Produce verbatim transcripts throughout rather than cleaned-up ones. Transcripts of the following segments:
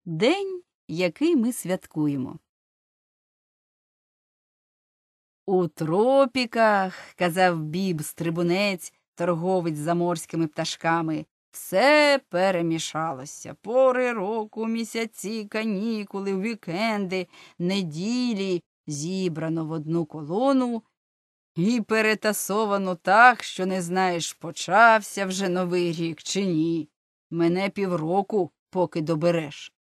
День, який ми святкуємо. У тропіках, казав Біб-стрибунець, торговець заморськими пташками, все перемішалося. Пори року, місяці, канікули, вікенди, неділі зібрано в одну колону і перетасовано так, що не знаєш, почався вже новий рік чи ні. Мене півроку, поки добереш.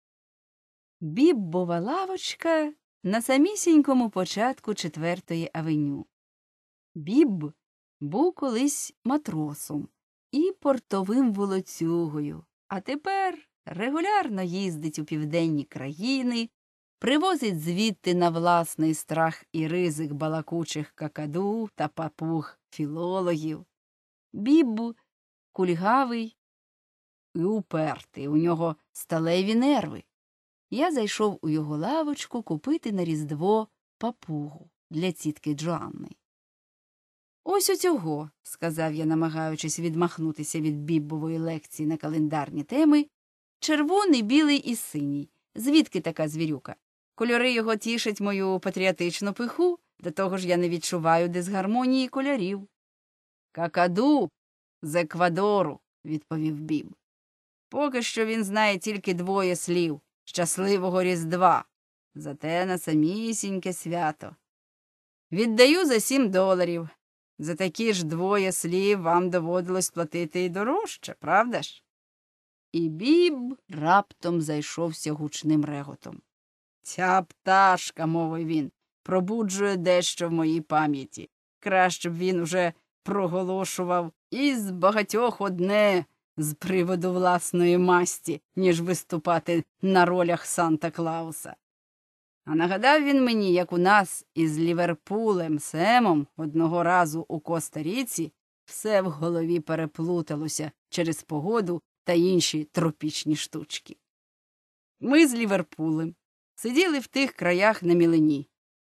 Біббова лавочка на самісінькому початку Четвертої авеню. Біб був колись матросом і портовим волоцюгою, а тепер регулярно їздить у південні країни, привозить звідти на власний страх і ризик балакучих какаду та папуг філологів. Біб кульгавий і упертий, у нього сталеві нерви. Я зайшов у його лавочку купити на Різдво папугу для тітки Джоанни. «Ось оцього», – сказав я, намагаючись відмахнутися від біббової лекції на календарні теми, – «червоний, білий і синій. Звідки така звірюка? Кольори його тішать мою патріотичну пиху, до того ж я не відчуваю дисгармонії кольорів». «Какаду з Еквадору», – відповів Біб. «Поки що він знає тільки двоє слів. Щасливого Різдва, зате на самісіньке свято. Віддаю за сім доларів. За такі ж двоє слів вам доводилось платити і дорожче, правда ж?» І Біб раптом зайшовся гучним реготом. «Ця пташка, – мовив він, – пробуджує дещо в моїй пам'яті. Краще б він уже проголошував із багатьох одне з приводу власної масті, ніж виступати на ролях Санта-Клауса. А нагадав він мені, як у нас із Ліверпулем Семом одного разу у Коста-Ріці все в голові переплуталося через погоду та інші тропічні штучки. Ми з Ліверпулем сиділи в тих краях на мілині.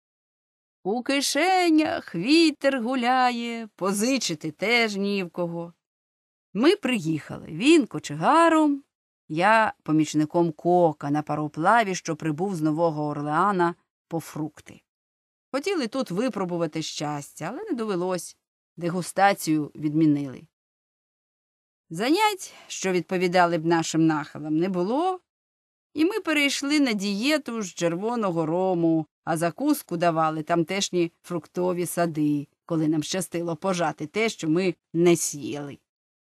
У кишенях вітер гуляє, позичити теж ні в кого. Ми приїхали, він кочегаром, я помічником кока на пароплаві, що прибув з Нового Орлеана по фрукти. Хотіли тут випробувати щастя, але не довелось, дегустацію відмінили. Занять, що відповідали б нашим нахилам, не було, і ми перейшли на дієту з червоного рому, а закуску давали тамтешні фруктові сади, коли нам щастило пожати те, що ми не сіяли.